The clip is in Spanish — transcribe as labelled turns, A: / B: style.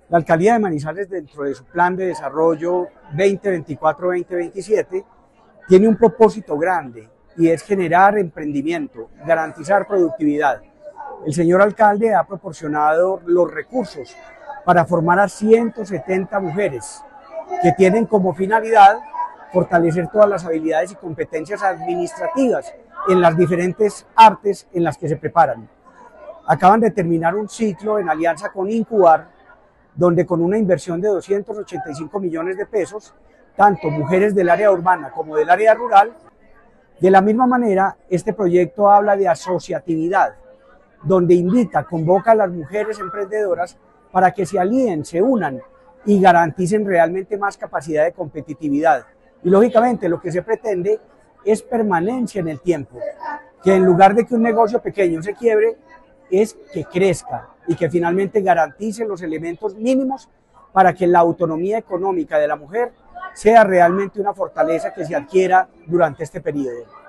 A: La Alcaldía de Manizales, dentro de su plan de desarrollo 2024-2027, tiene un propósito grande y es generar emprendimiento, garantizar productividad. El señor alcalde ha proporcionado los recursos para formar a 170 mujeres que tienen como finalidad fortalecer todas las habilidades y competencias administrativas en las diferentes artes en las que se preparan. Acaban de terminar un ciclo en alianza con Incubar, donde con una inversión de 285 millones de pesos, tanto mujeres del área urbana como del área rural. De la misma manera, este proyecto habla de asociatividad, donde invita, convoca a las mujeres emprendedoras para que se alíen, se unan y garanticen realmente más capacidad de competitividad. Y lógicamente lo que se pretende es permanencia en el tiempo, que en lugar de que un negocio pequeño se quiebre, es que crezca y que finalmente garantice los elementos mínimos para que la autonomía económica de la mujer sea realmente una fortaleza que se adquiera durante este periodo.